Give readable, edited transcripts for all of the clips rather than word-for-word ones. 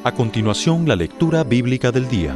A continuación, la lectura bíblica del día.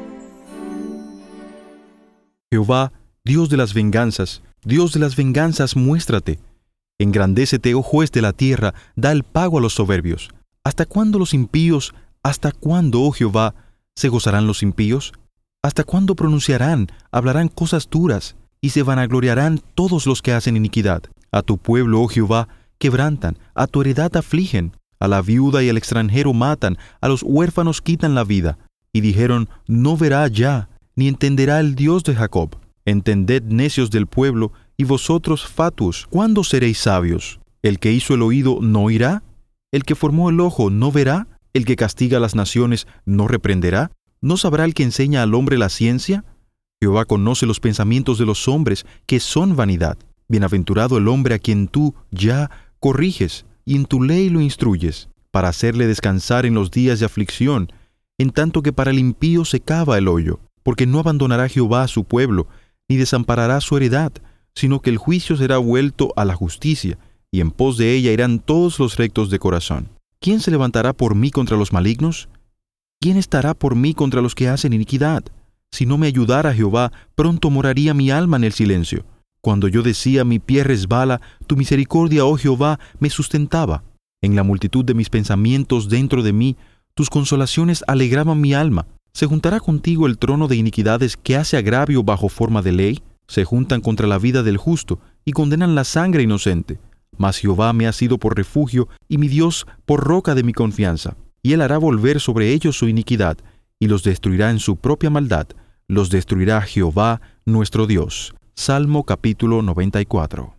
Jehová, Dios de las venganzas, muéstrate. Engrandécete, oh juez de la tierra, da el pago a los soberbios. ¿Hasta cuándo los impíos, hasta cuándo, oh Jehová, se gozarán los impíos? ¿Hasta cuándo pronunciarán, hablarán cosas duras, y se vanagloriarán todos los que hacen iniquidad? A tu pueblo, oh Jehová, quebrantan, a tu heredad afligen. A la viuda y al extranjero matan, a los huérfanos quitan la vida. Y dijeron, no verá ya, ni entenderá el Dios de Jacob. Entended, necios del pueblo, y vosotros fatuos, ¿cuándo seréis sabios? ¿El que hizo el oído no oirá? ¿El que formó el ojo no verá? ¿El que castiga a las naciones no reprenderá? ¿No sabrá el que enseña al hombre la ciencia? Jehová conoce los pensamientos de los hombres, que son vanidad. Bienaventurado el hombre a quien tú ya corriges, y en tu ley lo instruyes, para hacerle descansar en los días de aflicción, en tanto que para el impío se cava el hoyo, porque no abandonará Jehová a su pueblo, ni desamparará su heredad, sino que el juicio será vuelto a la justicia, y en pos de ella irán todos los rectos de corazón. ¿Quién se levantará por mí contra los malignos? ¿Quién estará por mí contra los que hacen iniquidad? Si no me ayudara Jehová, pronto moraría mi alma en el silencio. Cuando yo decía, mi pie resbala, tu misericordia, oh Jehová, me sustentaba. En la multitud de mis pensamientos dentro de mí, tus consolaciones alegraban mi alma. ¿Se juntará contigo el trono de iniquidades que hace agravio bajo forma de ley? Se juntan contra la vida del justo y condenan la sangre inocente. Mas Jehová me ha sido por refugio y mi Dios por roca de mi confianza. Y él hará volver sobre ellos su iniquidad y los destruirá en su propia maldad. Los destruirá Jehová nuestro Dios. Salmo capítulo 94.